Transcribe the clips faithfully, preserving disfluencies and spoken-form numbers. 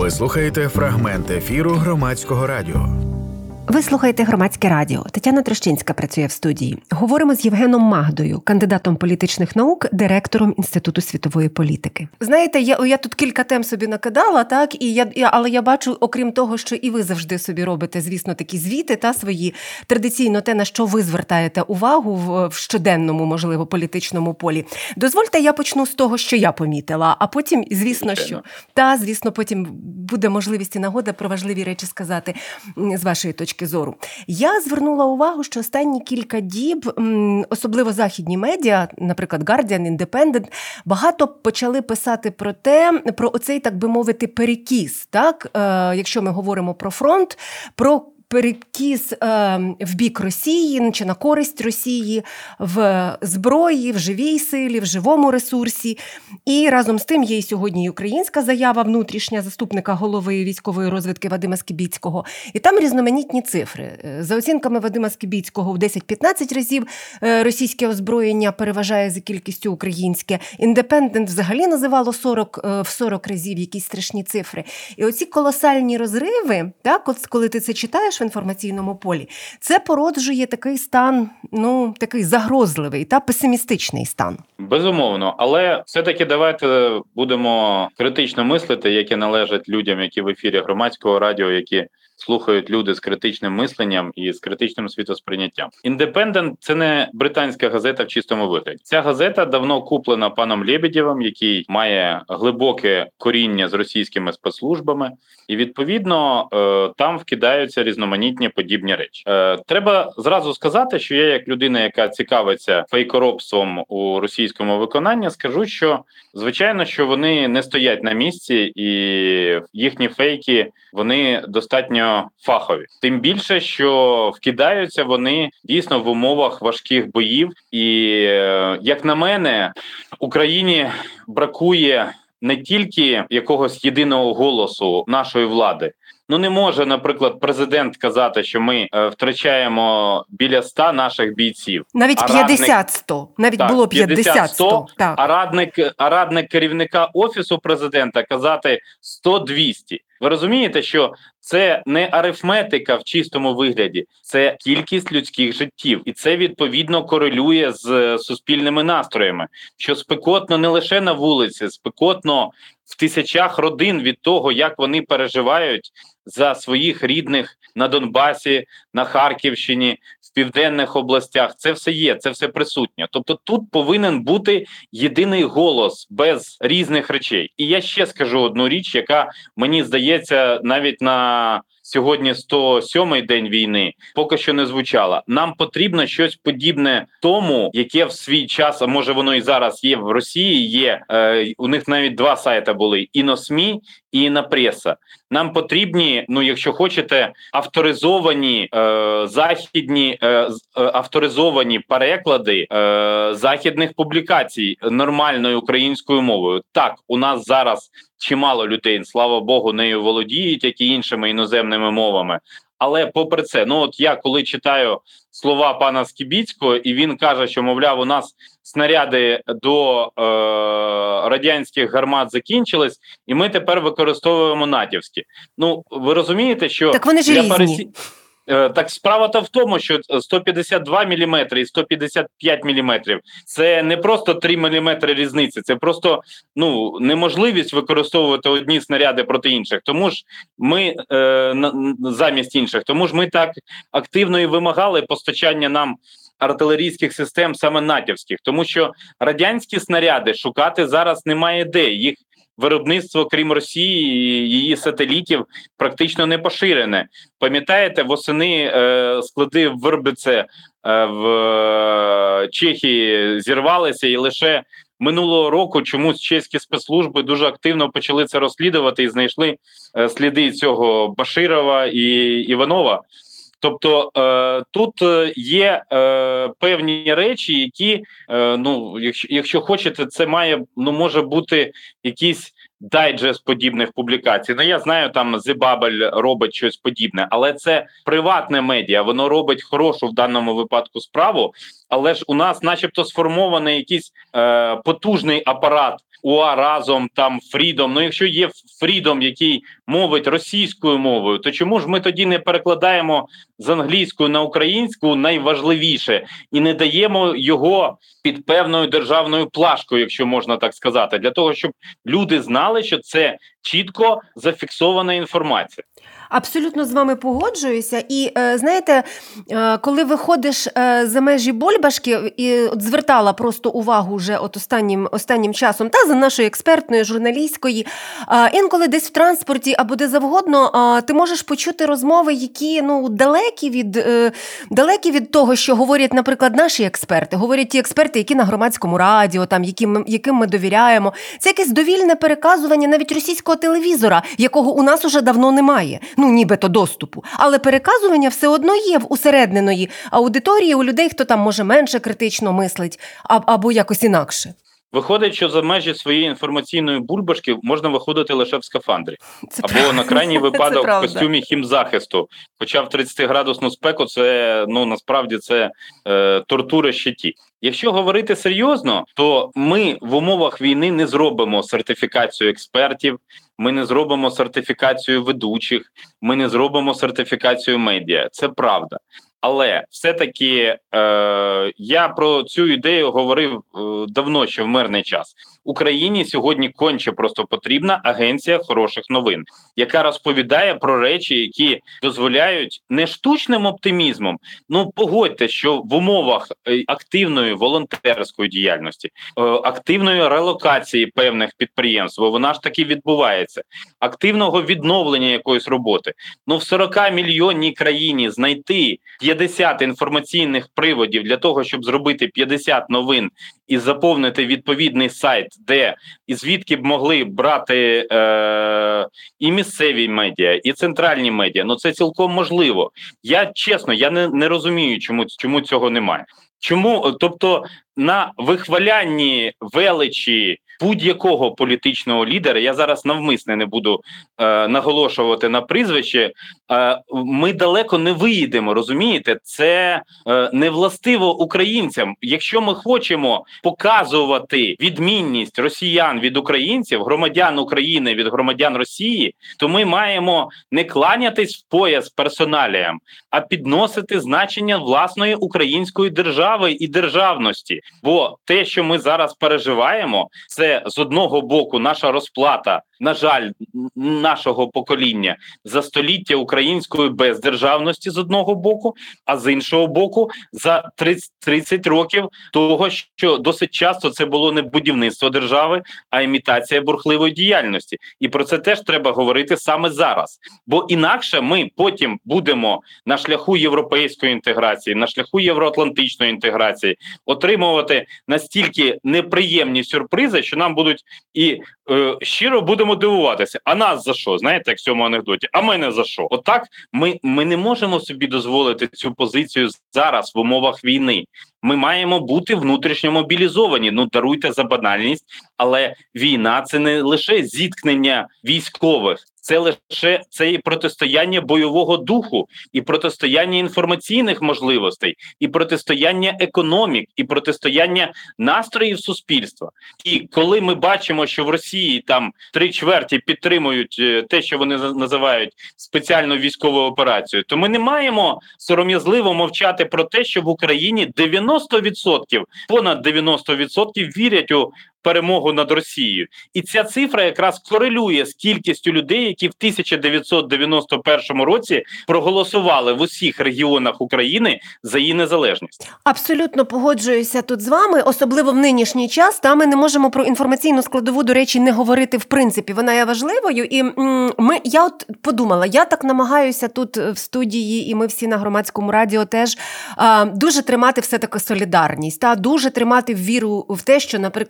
Ви слухаєте фрагмент ефіру Громадського радіо. Ви слухаєте Громадське радіо. Тетяна Трощинська працює в студії. Говоримо з Євгеном Магдою, кандидатом політичних наук, директором Інституту світової політики. Знаєте, я, я тут кілька тем собі накидала, так, і я, я, але я бачу, окрім того, що і ви завжди собі робите, звісно, такі звіти та свої, традиційно те, на що ви звертаєте увагу в, в щоденному, можливо, політичному полі. Дозвольте, я почну з того, що я помітила, а потім, звісно, що, та, звісно, потім буде можливість і нагода про важливі речі сказати з вашої точки зору. Я звернула увагу, що останні кілька діб, особливо західні медіа, наприклад, Guardian, Independent, багато почали писати про те, про оцей, так би мовити, перекіс, так? Е, якщо ми говоримо про фронт, про перекіс е, в бік Росії, чи на користь Росії, в зброї, в живій силі, в живому ресурсі. І разом з тим є і сьогодні і українська заява внутрішня заступника голови військової розвідки Вадима Скібіцького. І там різноманітні цифри. За оцінками Вадима Скібіцького, в десять-п'ятнадцять разів російське озброєння переважає за кількістю українське. Індепендент взагалі називало сорок, в сорок разів якісь страшні цифри. І оці колосальні розриви, так, от коли ти це читаєш в інформаційному полі, це породжує такий стан, ну, такий загрозливий та песимістичний стан. Безумовно, але все-таки давайте будемо критично мислити, яке належить людям, які в ефірі Громадського радіо, які слухають люди з критичним мисленням і з критичним світосприйняттям. Independent – це не британська газета в чистому вигляді. Ця газета давно куплена паном Лебедєвим, який має глибоке коріння з російськими спецслужбами, і, відповідно, там вкидаються різноманітні подібні речі. Треба зразу сказати, що я, як людина, яка цікавиться фейкоробством у російському виконанні, скажу, що, звичайно, що вони не стоять на місці, і їхні фейки, вони достатньо фахові. Тим більше, що вкидаються вони дійсно в умовах важких боїв. І, як на мене, Україні бракує не тільки якогось єдиного голосу нашої влади. Ну не може, наприклад, президент казати, що ми е, втрачаємо біля ста наших бійців. Навіть п'ятдесят-сто. Навіть так, було п'ятдесят-сто. А радник, а радник керівника Офісу президента казати сто-двісті. Ви розумієте, що це не арифметика в чистому вигляді, це кількість людських життів. І це, відповідно, корелює з суспільними настроями. Що спекотно не лише на вулиці, спекотно в тисячах родин від того, як вони переживають за своїх рідних на Донбасі, на Харківщині, в південних областях. Це все є, це все присутнє. Тобто тут повинен бути єдиний голос без різних речей. І я ще скажу одну річ, яка, мені здається, навіть на сьогодні сто сьомий день війни поки що не звучала. Нам потрібно щось подібне тому, яке в свій час, а може воно і зараз є в Росії, є, е, у них навіть два сайти були, «Іносмі» і «Інопреса». Нам потрібні, ну якщо хочете, авторизовані е, західні е, авторизовані переклади е, західних публікацій нормальною українською мовою. Так, у нас зараз чимало людей, слава Богу, нею володіють, як і іншими іноземними мовами. Але попри це, ну от я коли читаю слова пана Скібіцького, і він каже, що, мовляв, у нас снаряди до е, радянських гармат закінчились, і ми тепер використовуємо натівські. Ну, ви розумієте, що... Так вони ж різні. Пересі... Так справа-то в тому, що сто п'ятдесят два міліметри і сто п'ятдесят п'ять міліметрів – це не просто три міліметри різниці, це просто ну неможливість використовувати одні снаряди проти інших. Тому ж ми е, замість інших, тому ж ми так активно і вимагали постачання нам артилерійських систем саме натівських, тому що радянські снаряди шукати зараз немає де, їх виробництво, крім Росії і її сателітів, практично не поширене. Пам'ятаєте, восени е, склади в Вербице е, в е, Чехії зірвалися, і лише минулого року чомусь чеські спецслужби дуже активно почали це розслідувати і знайшли е, сліди цього Баширова і Іванова. Тобто е, тут є е, певні речі, які, е, ну, якщо, якщо хочете, це має, ну, може бути якийсь дайджест подібних публікацій. Ну, я знаю, там Зебабель робить щось подібне, але це приватне медіа, воно робить хорошу в даному випадку справу, але ж у нас начебто сформований якийсь е, потужний апарат УА разом, там Фрідом. Ну якщо є Фрідом, який мовить російською мовою, то чому ж ми тоді не перекладаємо з англійської на українську найважливіше і не даємо його під певною державною плашкою, якщо можна так сказати, для того, щоб люди знали, що це чітко зафіксована інформація. Абсолютно з вами погоджуюся. І, е, знаєте, е, коли виходиш е, за межі бульбашки, і от звертала просто увагу вже от останнім, останнім часом, та за нашої експертної, журналістської, е, інколи десь в транспорті або де завгодно, е, ти можеш почути розмови, які, ну, далекі від, е, далекі від того, що говорять, наприклад, наші експерти. Говорять ті експерти, які на громадському радіо, там, яким, яким ми довіряємо. Це якесь довільне переказування навіть російського телевізора, якого у нас уже давно немає. Ну, нібито доступу. Але переказування все одно є в усередненої аудиторії у людей, хто там може менше критично мислить, або якось інакше. Виходить, що за межі своєї інформаційної бульбашки можна виходити лише в скафандрі. Це або правда. На крайній випадок в костюмі хімзахисту. Хоча в тридцятиградусну спеку це, ну, насправді це е, тортури ще ті. Якщо говорити серйозно, то ми в умовах війни не зробимо сертифікацію експертів, ми не зробимо сертифікацію ведучих, ми не зробимо сертифікацію медіа. Це правда. Але все-таки е, я про цю ідею говорив е, давно, ще в мирний час. Україні сьогодні конче просто потрібна агенція хороших новин, яка розповідає про речі, які дозволяють не штучним оптимізмом, ну погодьте, що в умовах активної волонтерської діяльності, е, активної релокації певних підприємств, бо вона ж таки відбувається, активного відновлення якоїсь роботи, ну в сорокамільйонній країні знайти п'ятдесят інформаційних приводів для того, щоб зробити п'ятдесят новин і заповнити відповідний сайт, де і звідки б могли брати е, і місцеві медіа, і центральні медіа. Ну це цілком можливо. Я чесно, я не, не розумію, чому, чому цього немає. Чому, тобто на вихвалянні величі будь-якого політичного лідера, я зараз навмисне не буду е, наголошувати на прізвище, е, ми далеко не виїдемо, розумієте? Це е, не властиво українцям. Якщо ми хочемо показувати відмінність росіян від українців, громадян України від громадян Росії, то ми маємо не кланятись в пояс персоналіям, а підносити значення власної української держави і державності. Бо те, що ми зараз переживаємо, це з одного боку наша розплата, на жаль, нашого покоління за століття української бездержавності з одного боку, а з іншого боку за тридцять років того, що досить часто це було не будівництво держави, а імітація бурхливої діяльності. І про це теж треба говорити саме зараз. Бо інакше ми потім будемо на шляху європейської інтеграції, на шляху євроатлантичної інтеграції отримувати настільки неприємні сюрпризи, що нам будуть і е, щиро будемо дивуватися. А нас за що? Знаєте, як в цьому анекдоті? А мене за що? Отак ми, ми не можемо собі дозволити цю позицію зараз в умовах війни. Ми маємо бути внутрішньо мобілізовані. Ну, даруйте за банальність, але війна – це не лише зіткнення військових, це лише це і протистояння бойового духу, і протистояння інформаційних можливостей, і протистояння економік, і протистояння настроїв суспільства. І коли ми бачимо, що в Росії там три чверті підтримують те, що вони називають спеціальну військову операцію, то ми не маємо сором'язливо мовчати про те, що в Україні дев'яносто відсотків, понад дев'яносто відсотків вірять у перемогу над Росією. І ця цифра якраз корелює з кількістю людей, які в тисяча дев'ятсот дев'яносто першому році проголосували в усіх регіонах України за її незалежність. Абсолютно погоджуюся тут з вами, особливо в нинішній час. Та ми не можемо про інформаційну складову, до речі, не говорити в принципі. Вона є важливою. І ми, я от подумала, я так намагаюся тут в студії, і ми всі на громадському радіо теж дуже тримати все-таки солідарність, та дуже тримати віру в те, що, наприклад, Україна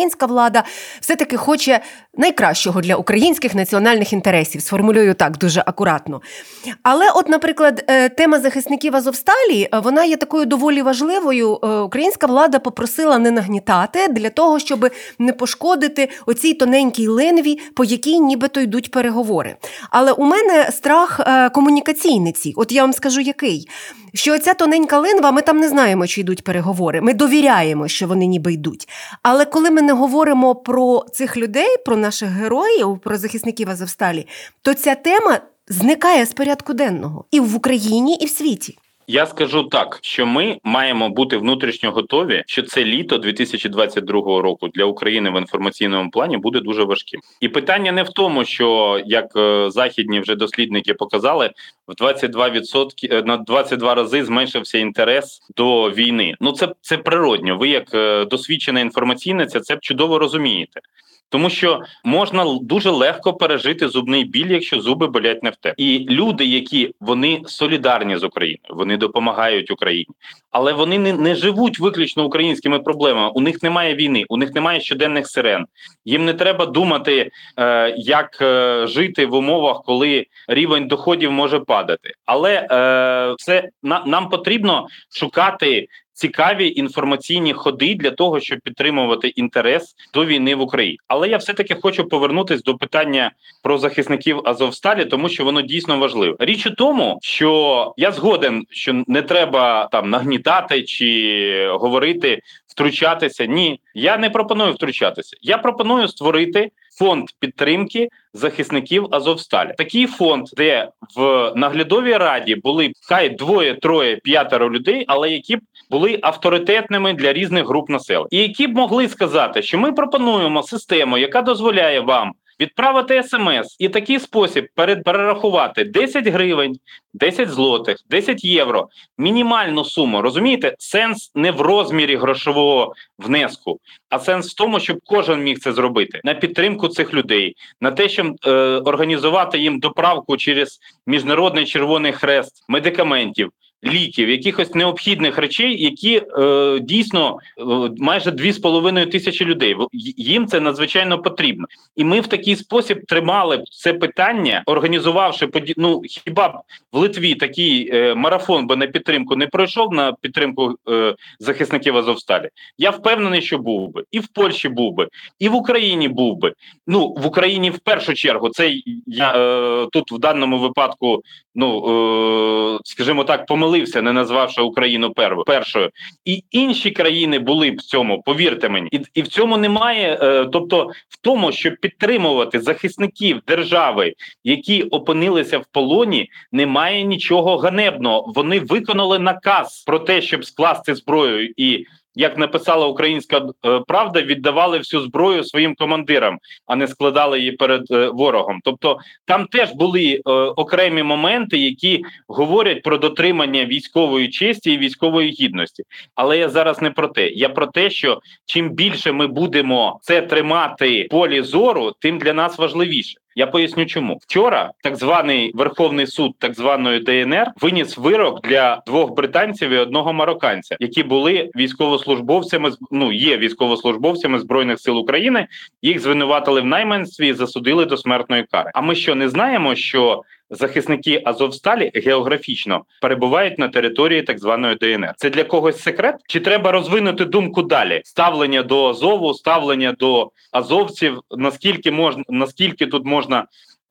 українська влада все-таки хоче найкращого для українських національних інтересів. Сформулюю так дуже акуратно. Але от, наприклад, тема захисників Азовсталі, вона є такою доволі важливою. Українська влада попросила не нагнітати для того, щоб не пошкодити оцій тоненькій линві, по якій нібито йдуть переговори. Але у мене страх комунікаційний цій. От я вам скажу, який. Що ця тоненька линва, ми там не знаємо, чи йдуть переговори. Ми довіряємо, що вони ніби йдуть. Але коли ми не говоримо про цих людей, про наших героїв, про захисників Азовсталі, то ця тема зникає з порядку денного і в Україні, і в світі. Я скажу так, що ми маємо бути внутрішньо готові, що це літо дві тисячі двадцять другого року для України в інформаційному плані буде дуже важким. І питання не в тому, що, як західні вже дослідники показали, в двадцять два відсотки, на двадцять два рази зменшився інтерес до війни. Ну це, це природньо. Ви як досвідчена інформаційниця це чудово розумієте. Тому що можна дуже легко пережити зубний біль, якщо зуби болять не в те. І люди, які вони солідарні з Україною, вони допомагають Україні, але вони не, не живуть виключно українськими проблемами. У них немає війни, у них немає щоденних сирен. Їм не треба думати, е, як е, жити в умовах, коли рівень доходів може падати. Але е, це на, нам потрібно шукати цікаві інформаційні ходи для того, щоб підтримувати інтерес до війни в Україні. Але я все-таки хочу повернутися до питання про захисників Азовсталі, тому що воно дійсно важливе. Річ у тому, що я згоден, що не треба там нагнітати чи говорити, втручатися. Ні, я не пропоную втручатися. Я пропоную створити фонд підтримки захисників Азовсталі. Такий фонд, де в наглядовій раді були хай двоє, троє, п'ятеро людей, але які б були авторитетними для різних груп населення. І які б могли сказати, що ми пропонуємо систему, яка дозволяє вам відправити смс і такий спосіб перерахувати десять гривень, десять злотих, десять євро, мінімальну суму. Розумієте? Сенс не в розмірі грошового внеску, а сенс в тому, щоб кожен міг це зробити. На підтримку цих людей, на те, щоб е, організувати їм доправку через Міжнародний Червоний Хрест медикаментів, ліків, якихось необхідних речей, які е, дійсно е, майже дві з половиною тисячі людей. Їм це надзвичайно потрібно. І ми в такий спосіб тримали це питання, організувавши, ну, хіба б в Литві такий е, марафон би на підтримку не пройшов, на підтримку е, захисників Азовсталі. Я впевнений, що був би. І в Польщі був би, і в Україні був би. Ну, в Україні в першу чергу, це я е, тут в даному випадку, ну, е, скажімо так, помилився, не назвавши Україну першою. І інші країни були б в цьому, повірте мені. І, і в цьому немає, е, тобто в тому, щоб підтримувати захисників держави, які опинилися в полоні, немає нічого ганебного. Вони виконали наказ про те, щоб скласти зброю і, як написала Українська Правда, віддавали всю зброю своїм командирам, а не складали її перед е, ворогом. Тобто там теж були е, окремі моменти, які говорять про дотримання військової честі і військової гідності. Але я зараз не про те. Я про те, що чим більше ми будемо це тримати в полі зору, тим для нас важливіше. Я поясню чому. Вчора так званий Верховний суд так званої ДНР виніс вирок для двох британців і одного марокканця, які були військовослужбовцями, ну, є військовослужбовцями Збройних сил України, їх звинуватили в найманстві і засудили до смертної кари. А ми що, не знаємо, що захисники Азовсталі географічно перебувають на території так званої ДНР? Це для когось секрет? Чи треба розвинути думку далі? Ставлення до Азову, ставлення до азовців, наскільки можна, наскільки тут можна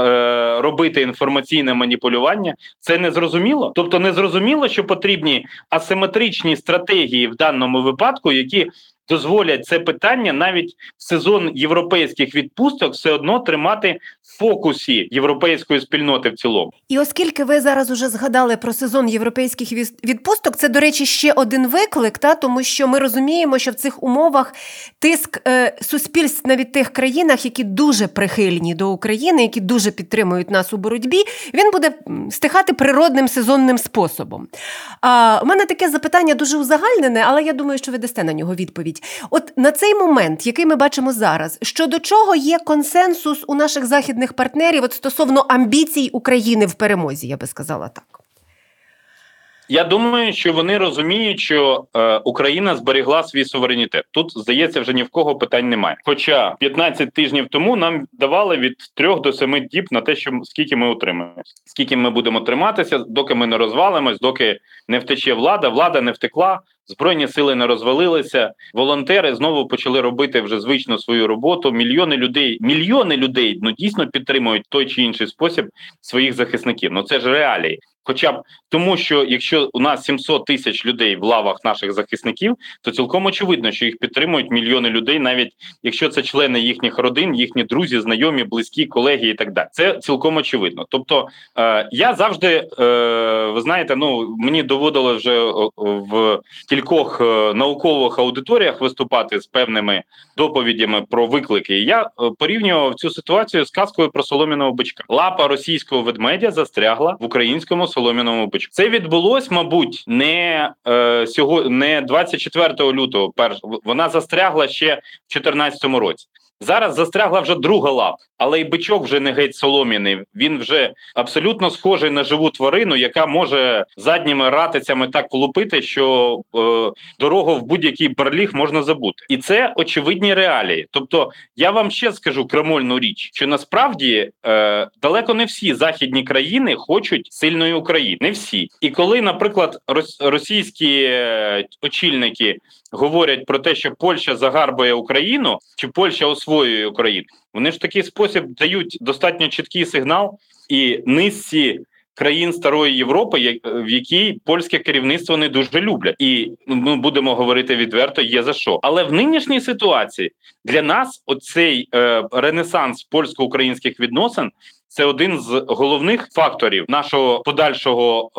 е, робити інформаційне маніпулювання? Це не зрозуміло? Тобто не зрозуміло, що потрібні асиметричні стратегії в даному випадку, які дозволять це питання навіть в сезон європейських відпусток все одно тримати в фокусі європейської спільноти в цілому. І оскільки ви зараз уже згадали про сезон європейських відпусток, це, до речі, ще один виклик, та, тому що ми розуміємо, що в цих умовах тиск е, суспільств навіть тих країнах, які дуже прихильні до України, які дуже підтримують нас у боротьбі, він буде стихати природним сезонним способом. А, у мене таке запитання дуже узагальнене, але я думаю, що ви дасте на нього відповідь. От на цей момент, який ми бачимо зараз, щодо чого є консенсус у наших західних партнерів от стосовно амбіцій України в перемозі, я би сказала так? Я думаю, що вони розуміють, що е, Україна зберегла свій суверенітет. Тут, здається, вже ні в кого питань немає. Хоча п'ятнадцять тижнів тому нам давали від трьох до семи діб на те, що скільки ми утримаємо. Скільки ми будемо триматися, доки ми не розвалимось, доки не втече влада, влада не втекла, Збройні сили не розвалилися, волонтери знову почали робити вже звичну свою роботу. Мільйони людей, мільйони людей, ну дійсно підтримують той чи інший спосіб своїх захисників. Ну це ж реалії. Хоча б тому, що якщо у нас сімсот тисяч людей в лавах наших захисників, то цілком очевидно, що їх підтримують мільйони людей, навіть якщо це члени їхніх родин, їхні друзі, знайомі, близькі, колеги і так далі. Це цілком очевидно. Тобто е, я завжди, е, ви знаєте, ну мені доводило вже в кількох е, наукових аудиторіях виступати з певними доповідями про виклики. І я е, порівнював цю ситуацію з казкою про солом'яного бичка. Лапа російського ведмедя застрягла в українському солом'яному бичку. Це відбулось, мабуть, не е, сього, не двадцять четвертого лютого. Перш вона застрягла ще в чотирнадцятому році. Зараз застрягла вже друга лапа, але й бичок вже не геть солом'яний. Він вже абсолютно схожий на живу тварину, яка може задніми ратицями так влупити, що е, дорогу в будь-який барліг можна забути. І це очевидні реалії. Тобто, я вам ще скажу крамольну річ, що насправді е, далеко не всі західні країни хочуть сильної України. Не всі. І коли, наприклад, російські е, очільники говорять про те, що Польща загарбує Україну, чи Польща освоює Україну, вони ж в такий спосіб дають достатньо чіткий сигнал і низці країн Старої Європи, в якій польське керівництво не дуже люблять. І ми будемо говорити відверто, є за що. Але в нинішній ситуації для нас оцей е, ренесанс польсько-українських відносин – це один з головних факторів нашого подальшого,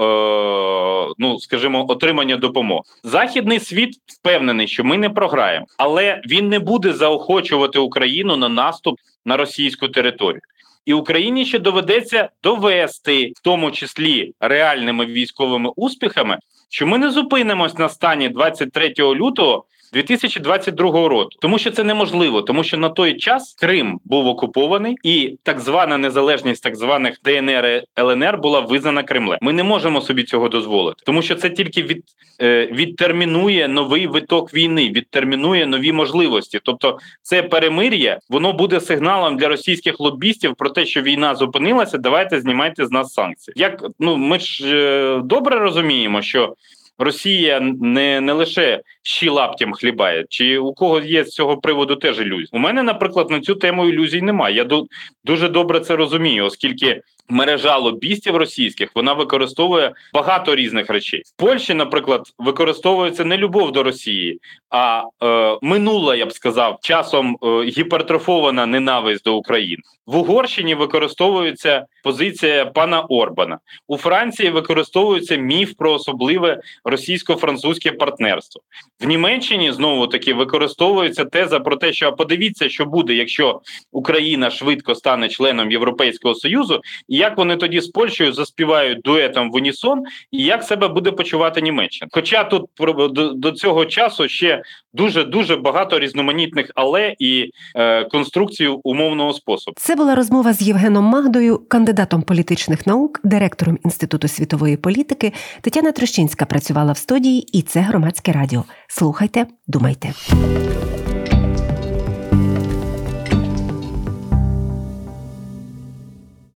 е, ну, скажімо, отримання допомоги. Західний світ впевнений, що ми не програємо, але він не буде заохочувати Україну на наступ на російську територію. І Україні ще доведеться довести, в тому числі реальними військовими успіхами, що ми не зупинимось на стані двадцять третього лютого дві тисячі двадцять другого року. Тому що це неможливо, тому що на той час Крим був окупований і так звана незалежність так званих Д Н Р і Л Н Р була визнана Кремлем. Ми не можемо собі цього дозволити, тому що це тільки від, е, відтермінує новий виток війни, відтермінує нові можливості. Тобто це перемир'я, воно буде сигналом для російських лобістів про те, що війна зупинилася, давайте знімайте з нас санкції. Як, ну, ми ж е, добре розуміємо, що Росія не, не лише щі лаптям хлібає, чи у кого є з цього приводу теж ілюзії. У мене, наприклад, на цю тему ілюзій немає. Я ду, дуже добре це розумію, оскільки мережа лобістів російських, вона використовує багато різних речей. В Польщі, наприклад, використовується не любов до Росії, а е, минула, я б сказав, часом е, гіпертрофована ненависть до України. В Угорщині використовується позиція пана Орбана. У Франції використовується міф про особливе російсько-французьке партнерство. В Німеччині, знову-таки, використовується теза про те, що а подивіться, що буде, якщо Україна швидко стане членом Європейського Союзу, і як вони тоді з Польщею заспівають дуетом в унісон, і як себе буде почувати Німеччина. Хоча тут до, до цього часу ще дуже-дуже багато різноманітних але і е, конструкцій умовного способу. Це була розмова з Євгеном Магдою, кандидатом політичних наук, директором Інституту світової політики. Тетяна Трощинська працювала в студії, і це Громадське радіо. Слухайте, думайте.